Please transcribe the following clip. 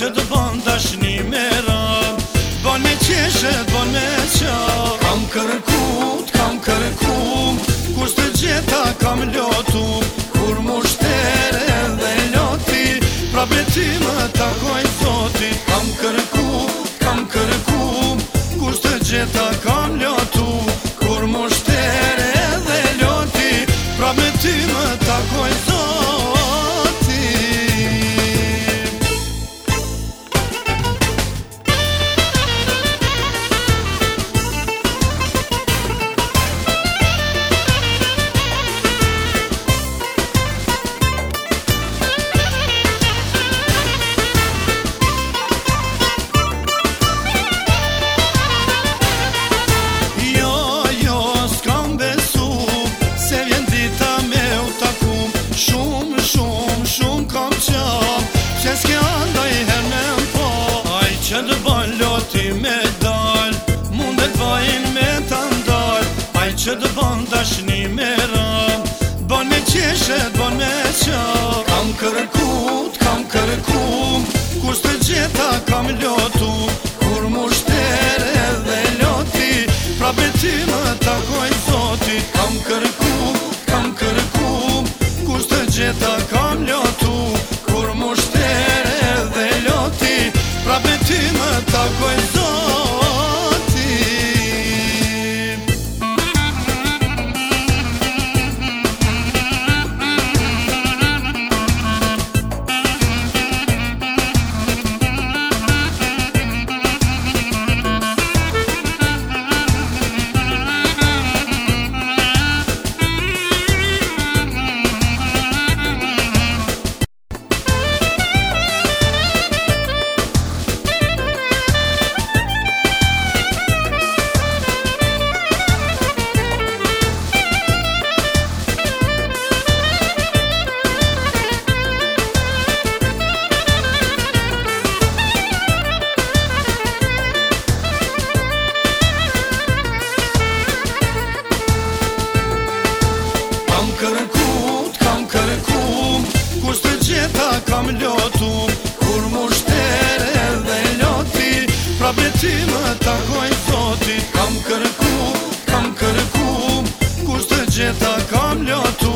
që të ban dashni me ram, ban me qeshet, ban me qam. Kam kërkum, kus të gjeta kam lotum, kur mushtere dhe loti, pra beti më takoj zoti. Kam kërkum, kus të gjeta kam lotum, kur mushtere dhe loti, pra beti më takoj zoti. Shumë kam qam, që s'ke andaj her me m'po. Aj që të ban loti me dal, mundet vajin me t'andal. Aj që të ban dashni me ram, ban me qeshet, ban me qam. Kam kërkum, kus të gjeta kam lotu, kur mushtere dhe loti, pra beti më takoj zoti. Kam kërkum, kus të gjeta kam lotu, kur mushtere dhe loti, pra beti më takoj zoti. Kam kërkum, kus të gjeta kam lotum, kur mushtere dhe loti, pra beti më takoj zoti. Kam kërkum, kus të gjeta kam lotum,